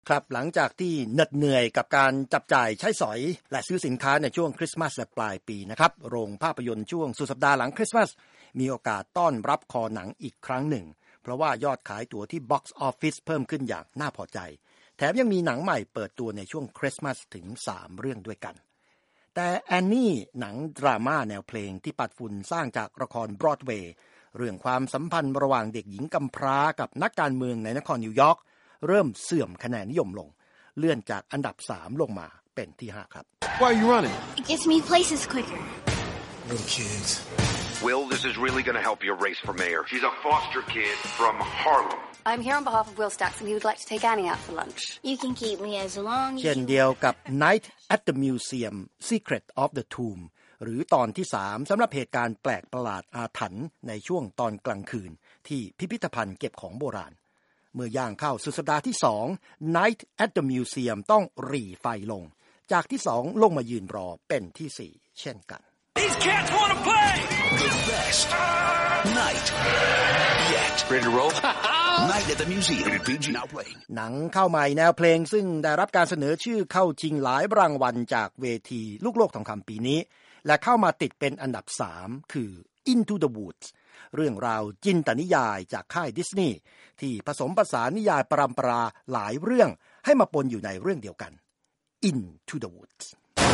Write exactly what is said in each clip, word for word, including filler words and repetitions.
ครับหลังจากที่เหน็ดเหนื่อยกับการจับจ่ายใช้สอยและซื้อสินค้าในช่วงคริสต์มาสและปลายปีนะครับโรงภาพยนตร์ช่วงสุดสัปดาห์หลังคริสต์มาสมีโอกาสต้อนรับคอหนังอีกครั้งหนึ่งเพราะว่ายอดขายตั๋วที่ Box Office เพิ่มขึ้นอย่างน่าพอใจแถมยังมีหนังใหม่เปิดตัวในช่วงคริสต์มาสถึงสามเรื่องด้วยกันแต่แอนนี่หนังดราม่าแนวเพลงที่ปัดฝุ่นสร้างจากละครบรอดเวย์เรื่องความสัมพันธ์ระหว่างเด็กหญิงกำพร้ากับนักการเมืองในนครนิวยอร์กเริ่มเสื่อมคะแนนนิยมลงเลื่อนจากอันดับสามลงมาเป็นที่ห้าครับ Why are you running? It gets me places quicker. Little kids. Will, this is really going to help your race for mayor. She's a foster kid from Harlem. I'm here on behalf of Will Stacks and he would like to take Annie out for lunch. You can keep me as long as เช่นเดียวกับ Night at the Museum Secret of the Tomb หรือตอนที่สามสำหรับเหตุการณ์แปลกประหลาดอาถรรพ์ในช่วงตอนกลางคืนที่พิพิธภัณฑ์เก็บของโบราณเมื่อย่างเข้าสุดสัปดาห์ที่สอง Night at the Museum ต้องหรี่ไฟลงจากที่สองลงมายืนรอเป็นที่สี่เช่นกัน These cats want to play! The best night yet. Ready to roll? Night at the Museum. Rated พี จี now playing. หนังเข้าใหม่แนวเพลงซึ่งได้รับการเสนอชื่อเข้าชิงหลายรางวัลจากเวทีลูกโลกทองคำปีนี้และเข้ามาติดเป็นอันดับสามคือ Into the Woods เรื่องราวจินตนิยายจากค่ายดิสนีย์ที่ผสมผสานนิยายปรัมปราหลายเรื่องให้มาปนอยู่ในเรื่องเดียวกัน Into the Woods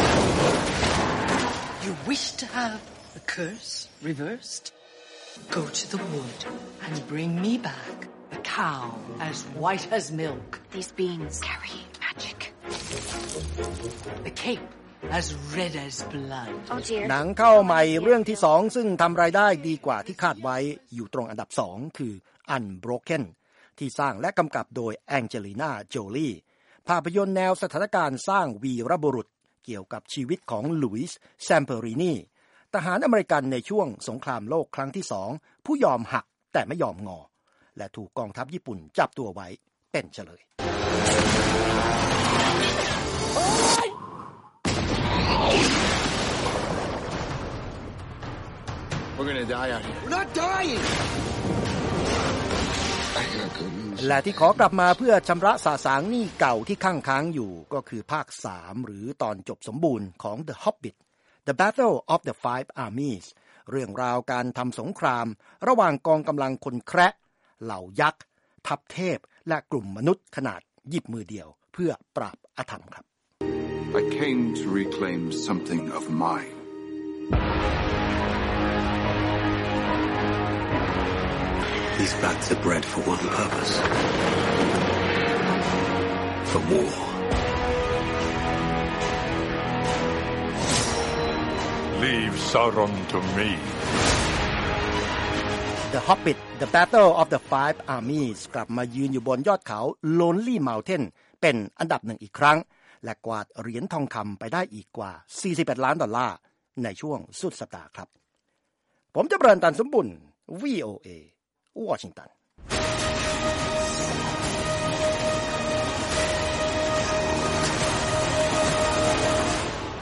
You wish to have the curse reversed? Go to the wood and bring me back a cow as white as milk. These beans carry magic. The cape as red as blood. Oh dear. หนังเข้าใหม่เรื่องที่สองซึ่งทำรายได้ดีกว่าที่คาดไว้อยู่ตรงอันดับสองคือ Unbroken ที่สร้างและกำกับโดยแองเจลิน่าโจลีภาพยนตร์แนวสถานการณ์สร้างวีรบุรุษเกี่ยวกับชีวิตของลุยส์แซมเปอรินีทหารอเมริกันในช่วงสงครามโลกครั้งที่สองผู้ยอมหักแต่ไม่ยอมงอและถูกกองทัพญี่ปุ่นจับตัวไว้เป็นเฉลย We're gonna die out here. We're not dying. และที่ขอกลับมาเพื่อชำระสาสางหนี้เก่าที่ค้างค้างอยู่ก็คือภาคสามหรือตอนจบสมบูรณ์ของ The Hobbit The Battle of the Five Armies เรื่องราวการทำสงครามระหว่างกองกำลังคนแคระเหล่ายักษ์ทัพเทพและกลุ่มมนุษย์ขนาดหยิบมือเดียวเพื่อปราบอธรรมครับ I came to reclaim something of mine. These bats are bred for one purpose. For war. Leave Sauron to me. The Hobbit The Battle of the Five Armies กลับมายืนอยู่บนยอดเขา Lonely Mountain เป็นอันดับหนึ่งอีกครั้งและกวาดเหรียญทองคำไปได้อีกกว่าสี่สิบเอ็ดล้านดอลลาร์ในช่วงสุดสัปดาห์ครับผมจะเบรนตันสมบุญ วี โอ เอ วอชิงตัน